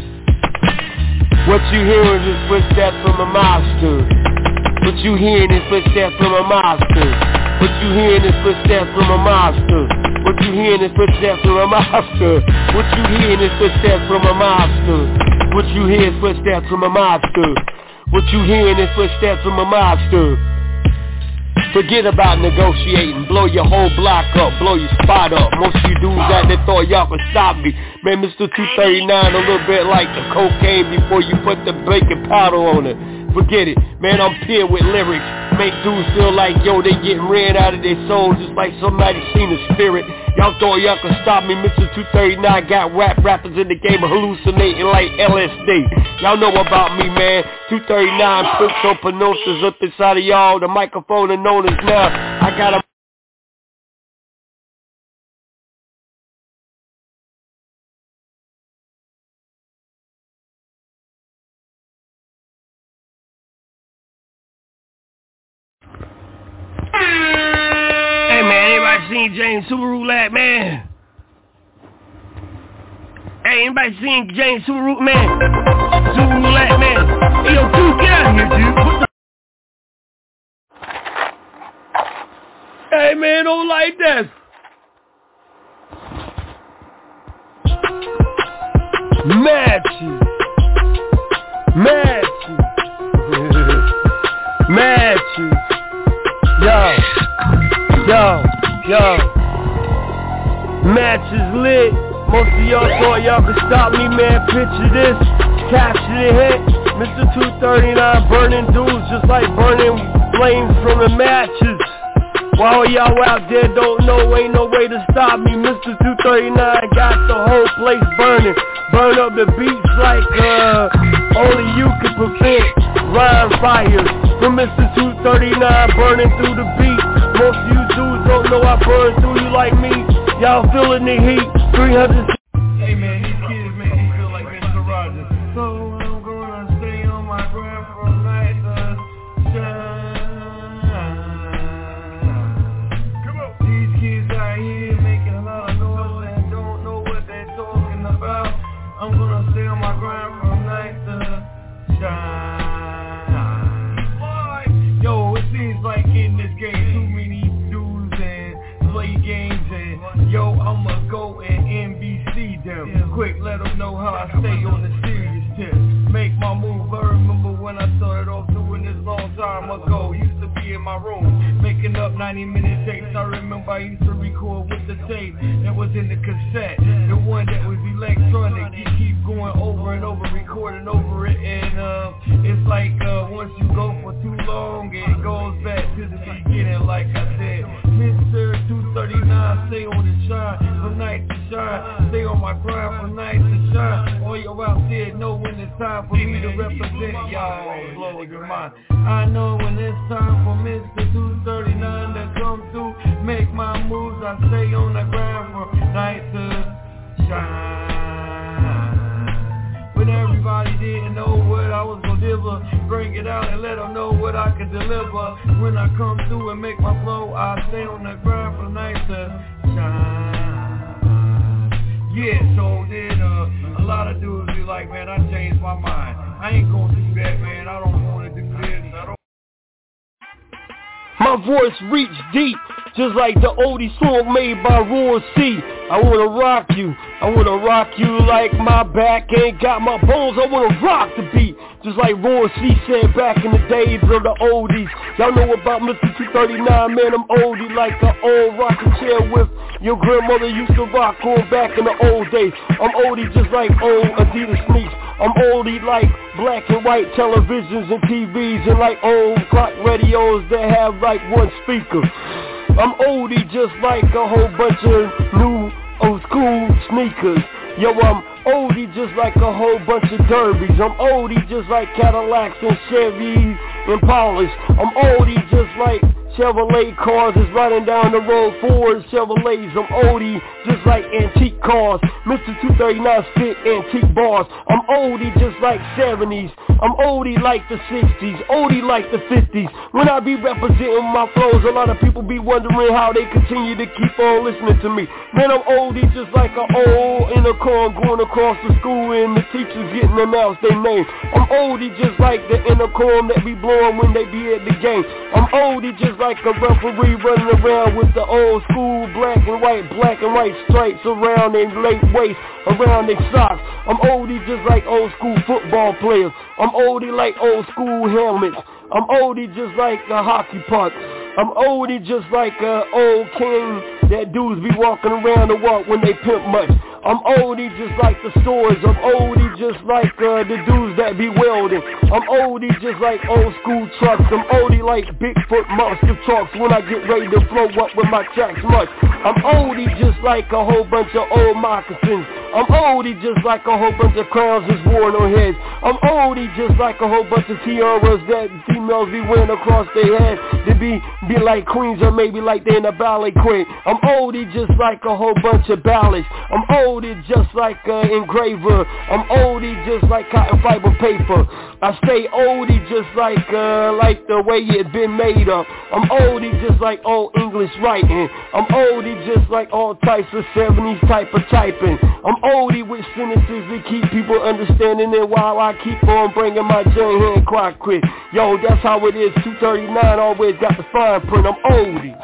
What you hearing is footsteps from a mobster. What you hearing is footsteps from a mobster. What you hearing is footsteps from a mobster. What you hearing is footsteps from a mobster. What you hearing is footsteps from a mobster. What you hear is footsteps from a mobster. What you hearing is footsteps from a mobster. Forget about negotiating, blow your whole block up, blow your spot up. Most of you dudes out there thought y'all could stop me. Man, Mister two thirty-nine a little bit like the cocaine before you put the baking powder on it. Forget it, man, I'm pure with lyrics. Make dudes feel like, yo, they getting ran out of their soul just like somebody seen a spirit. Y'all thought y'all could stop me, Mister two thirty-nine got rap rappers in the game hallucinating like L S D. Y'all know about me, man. two thirty-nine puts open noses up inside of y'all. The microphone is known as now. I got a Hey man, anybody seen James Subaru, man? Hey, anybody seen James Subaru, man? Subaru, man. Hey, yo, dude, get out of here, dude. What the... Hey man, don't like that. Matches. Matches. Matches. Yo. Yo, yo, match is lit. Most of y'all thought y'all could stop me, man. Picture this, capture the hit. Mister two thirty-nine burning dudes just like burning flames from the matches. While y'all out there don't know, ain't no way to stop me. Mister two thirty-nine got the whole place burning. Burn up the beats like uh, only you can prevent. Rhyme fires from Mister two thirty-nine burning through the beat. Most of you dudes don't know I burn through you like me. Y'all feeling the heat. three hundred. Hey man, these kids make me feel like Mister Rogers. So I'm gonna stay on my grind from night to shine. Come on. These kids out here making a lot of noise and don't know what they're talking about. I'm gonna stay on my grind from night to shine. Yo, it seems like in this game too many dudes and play games and yo, I'ma go and N B C them. Quick, let them know how I stay on the serious tip. Make my move. I remember when I started off doing this long time ago. Used to be in my room making up ninety minute tapes. I remember I used to record with the tape that was in the cassette, the one that was electronic. You keep going over and over, recording over it, and uh, it's like uh, once you go for too long, it goes back to the beginning. Like I said, Mister two thirty-nine, stay on the shine from night to shine. Stay on my grind from night to shine. All y'all out there know when it's time for me to represent y'all. Blow your mind. I know when it's time for Mister two thirty-nine to come through, make my moves. I stay on the grind from night to shine. When everybody didn't know what I was gonna deliver, bring it out and let them know what I can deliver. When I come through and make my flow, I stay on the grind from night to shine. Yeah, so then uh, a lot of dudes be like, man, I changed my mind. I ain't gonna do that, man. I don't wanna do this. I don't. My voice reach deep, just like the oldie song made by Roy C. I wanna rock you, I wanna rock you like my back ain't got my bones. I wanna rock the beat, just like Roy C said back in the days of the oldies. Y'all know about Mister two thirty-nine, man, I'm oldie like an old rocking chair with your grandmother used to rock on back in the old days. I'm oldie just like old Adidas sneaks. I'm oldie like black and white televisions and T Vs and like old clock radios that have like one speaker. I'm oldie just like a whole bunch of new old school sneakers. Yo, I'm oldie just like a whole bunch of derbies. I'm oldie just like Cadillacs and Chevys and Polish. I'm oldie just like Chevrolet cars is riding down the road, Ford Chevrolets. I'm oldie just like antique cars. Mister two thirty-nine spit antique bars. I'm oldie just like seventies. I'm oldie like the sixties, oldie like the fifties. When I be representing my flows, a lot of people be wondering how they continue to keep on listening to me. Man, I'm oldie just like an old intercom going across the school and the teachers getting announced their name. I'm oldie just like the intercom that be blowing when they be at the game. I'm oldie just like a referee running around with the old school black and white, black and white stripes around their late waist, around their socks. I'm oldie just like old school football players. I'm oldie like old school helmets. I'm oldie just like a hockey puck. I'm oldie just like a old king that dudes be walking around the walk when they pimp much. I'm oldie just like the stores. I'm oldie just like uh, the dudes that be welding. I'm oldie just like old school trucks. I'm oldie like Bigfoot monster trucks when I get ready to flow up with my tracks much. I'm oldie just like a whole bunch of old moccasins. I'm oldie just like a whole bunch of crowns that's worn on heads. I'm oldie just like a whole bunch of tiaras that females be wearing across their head. They be, be like queens or maybe like they in a ballet queen. I'm oldie just like a whole bunch of ballads. I'm oldie just like an engraver. I'm oldie just like cotton fiber paper. I stay oldie just like uh, like the way it been made up. I'm oldie just like old English writing. I'm oldie just like all types of seventies type of typing. I'm oldie with sentences that keep people understanding it while I keep on bringing my joint hand quite quick. Yo, that's how it is. two thirty-nine always got the fine print. I'm oldie.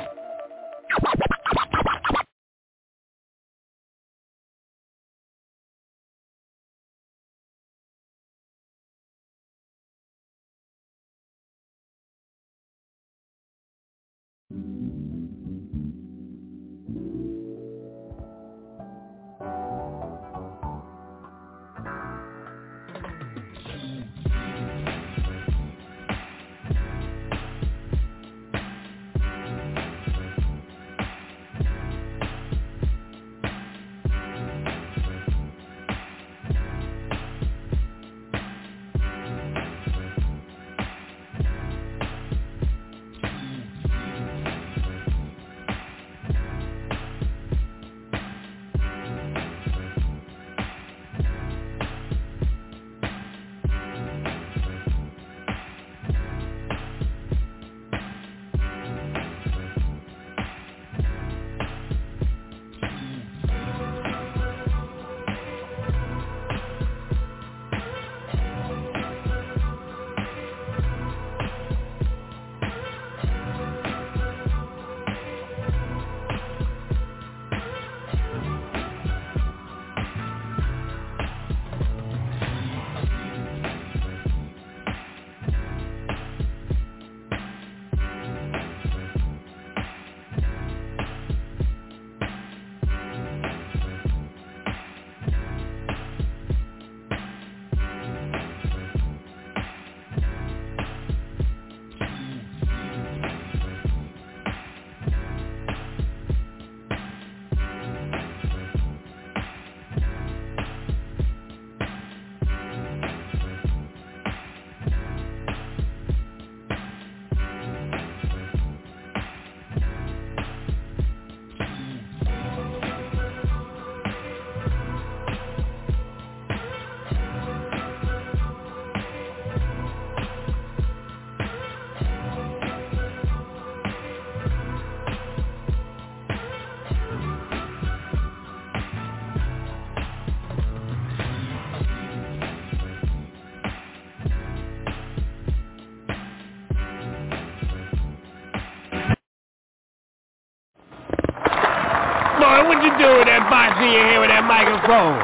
I see you here with that microphone.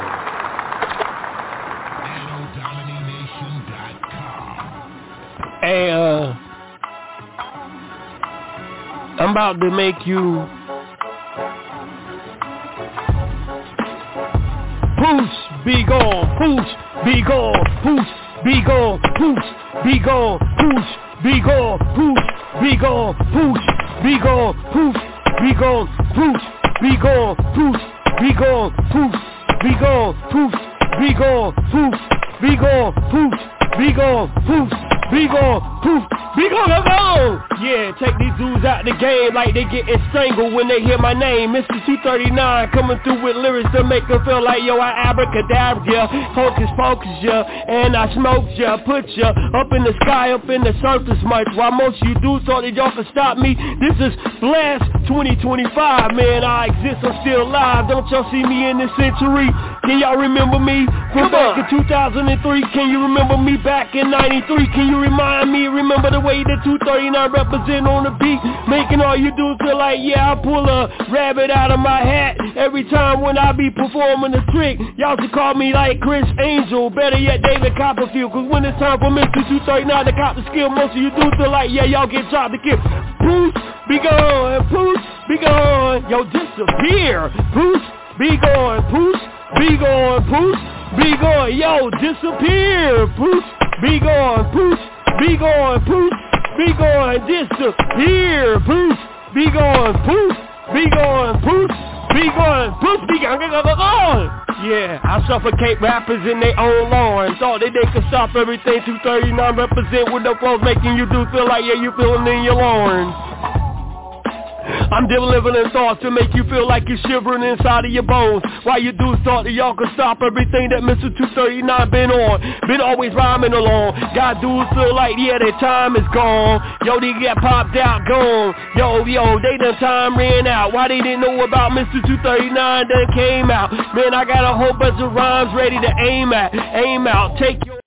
Hey, uh, I'm about to make you poosh, be gone, poosh, be gone, poosh, be gone, poosh, be gone, poosh, be gone, poosh, be gone, poosh, be gone, poosh, be gone, poosh, be gone, poosh, be gone, poosh, be gone, poosh, be gone, poosh, be gone, poosh, be gone, poosh. Be gone, poof, be gone, go! Yeah, take these dudes out the game like they getting strangled when they hear my name. Mister two thirty-nine coming through with lyrics to make them feel like, yo, I abracadabra, yeah. Hocus pocus, yeah, and I smoked ya, put ya up in the sky, up in the surface much. While most of you dudes thought that y'all could stop me, this is Blast twenty twenty-five, man, I exist, I'm still alive. Don't y'all see me in this century? Can y'all remember me from Come back on. in two thousand three? Can you remember me back in ninety-three? Can you remind me, remember the way that two thirty-nine represent on the beat, making all you dudes feel like, yeah, I pull a rabbit out of my hat every time when I be performing a trick. Y'all should call me like Chris Angel, better yet David Copperfield, cause when it's time for Mister two thirty-nine to cop the skill, most of you dudes feel like, yeah, y'all get dropped to kill. Poof, be gone, poof, be gone, yo, disappear, poof, be gone, poof, be gone, poof, be gone, yo, disappear, poof, be gone, poof, be gone, poof, be gone, disappear, poof, be gone, poof, be gone, poof, be gone, poof, be gone, gone, gone, gone. Yeah, I suffocate rappers in their own lawn. Thought that they could stop everything two thirty-nine represent with the folks making you do feel like, yeah, you feeling in your loins. I'm delivering thoughts to make you feel like you're shivering inside of your bones. Why you dudes thought that y'all could stop everything that Mister two thirty-nine been on. Been always rhyming along. Got dudes feel like, yeah, their time is gone. Yo, they get popped out, gone. Yo, yo, they done time ran out. Why they didn't know about Mister two thirty-nine done came out. Man, I got a whole bunch of rhymes ready to aim at. Aim out, take your...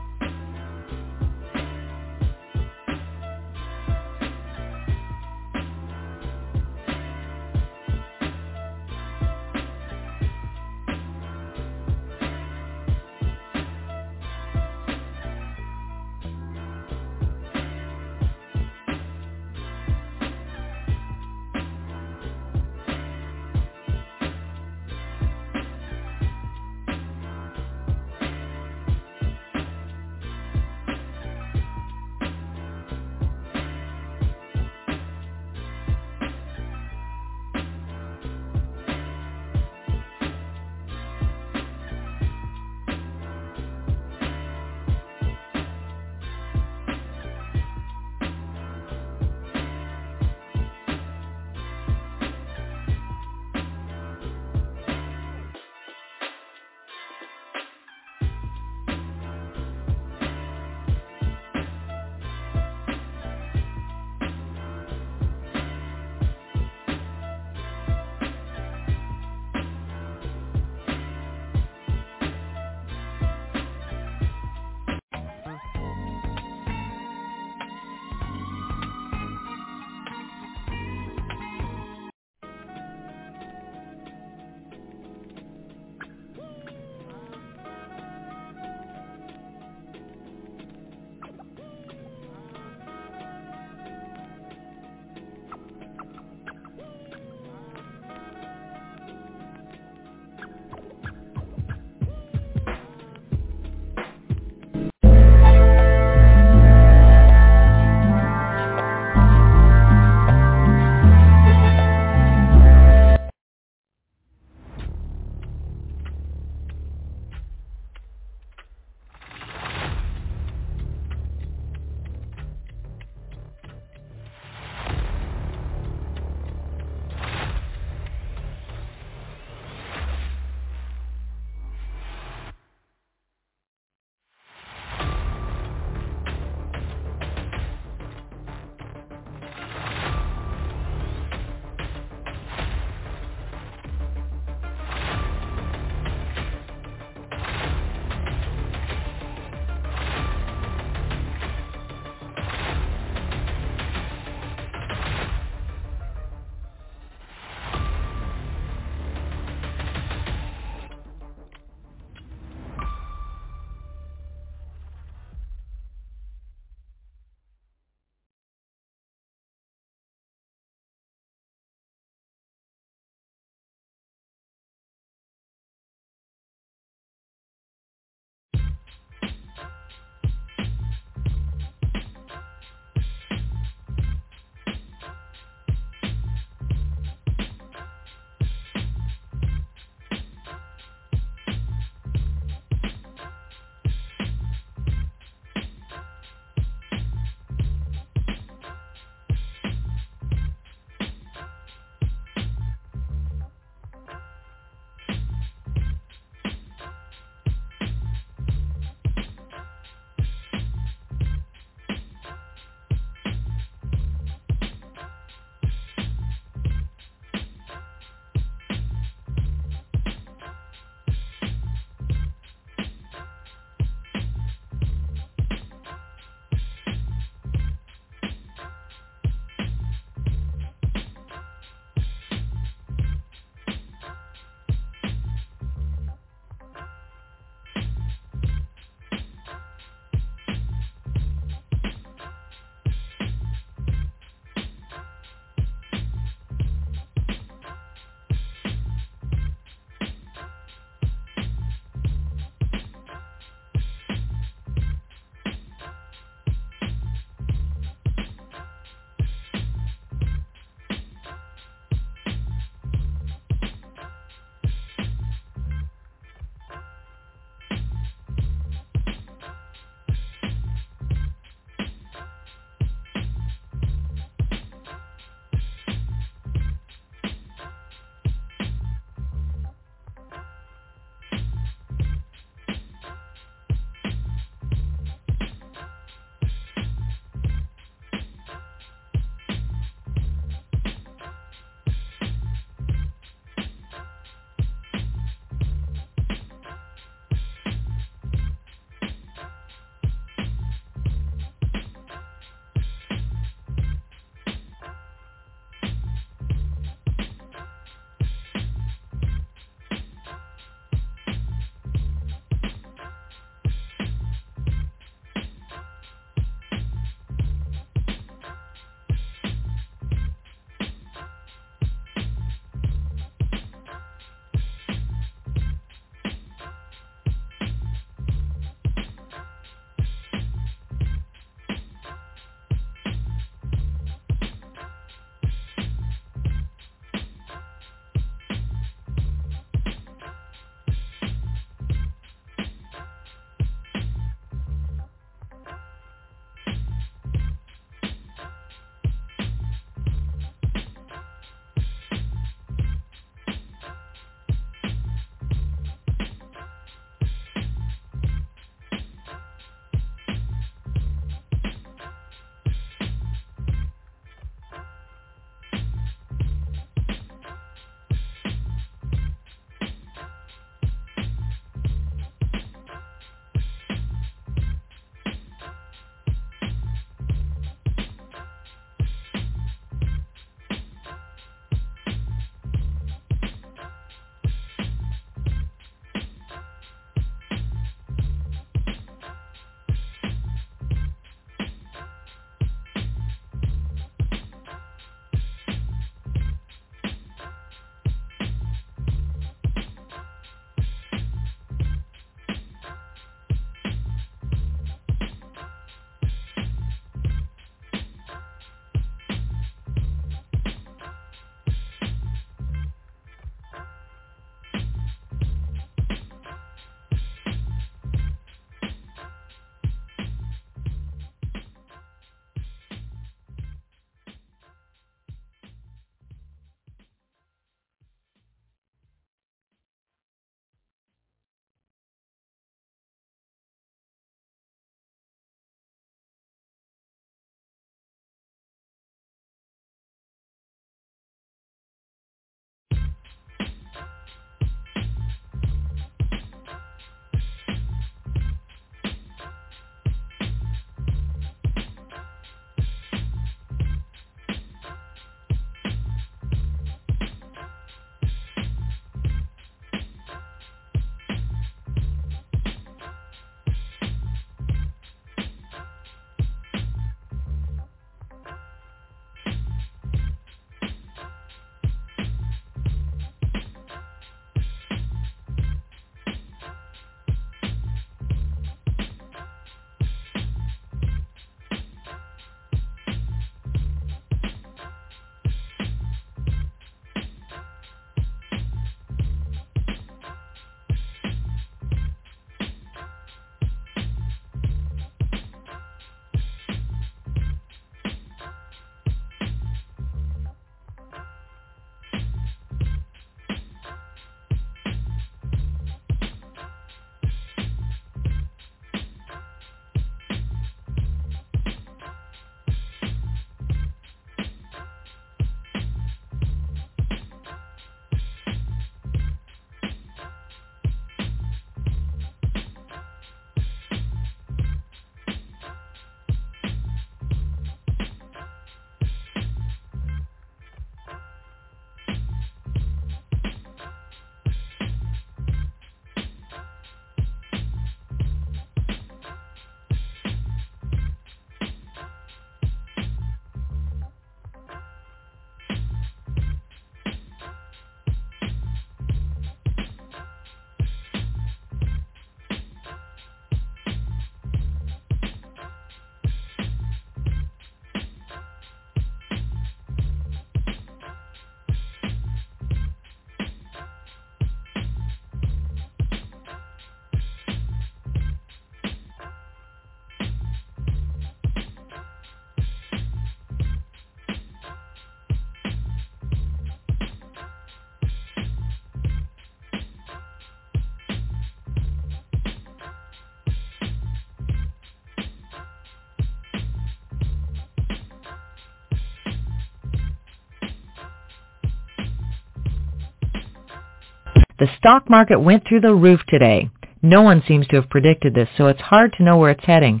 The stock market went through the roof today. No one seems to have predicted this, so it's hard to know where it's heading.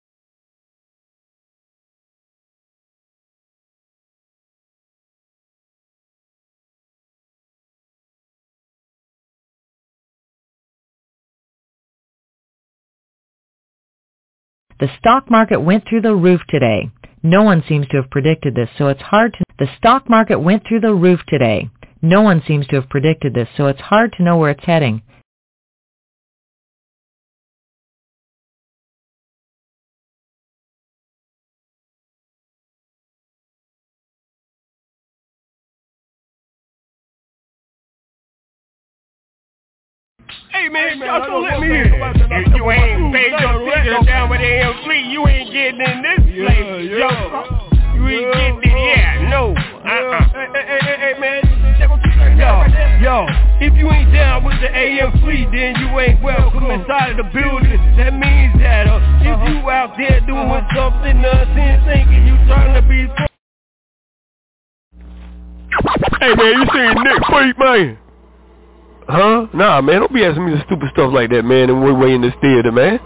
The stock market went through the roof today. No one seems to have predicted this, so it's hard to... The stock market went through the roof today. No one seems to have predicted this, so it's hard to know where it's heading. Hey man, y'all don't let me in. If you ain't paid your ticket down with A M three, you ain't getting in this place, yo. You ain't getting it, yeah, no. Uh-uh. Hey, hey, hey, hey, man. Yo, yo, if you ain't down with the A M three, then you ain't welcome inside of the building. That means that uh, if you out there doing something nonsense, thinking you trying to be... Hey man, you seen Nick Freak, man? Huh? Nah, man, don't be asking me the stupid stuff like that, man, and we're way in this theater, man.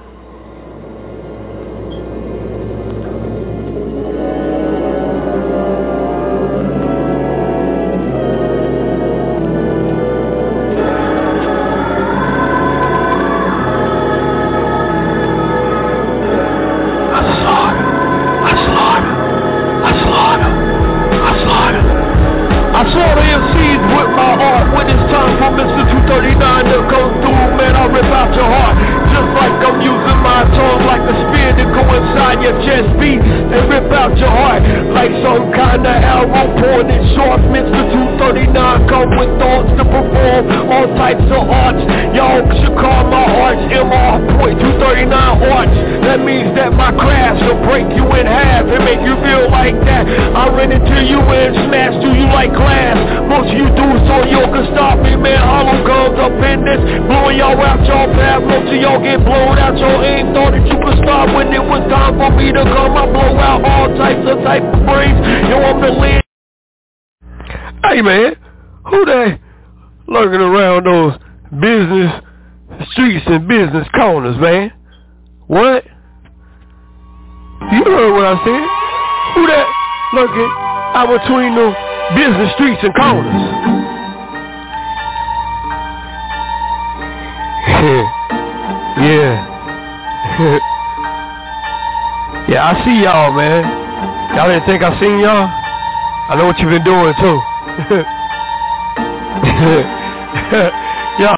Hey man, who that lurking around those business streets and business corners, man? What? You heard what I said? Who that lurking out between the business streets and corners? Yeah. Yeah, I see y'all, man. Y'all didn't think I seen y'all? I know what you've been doing too.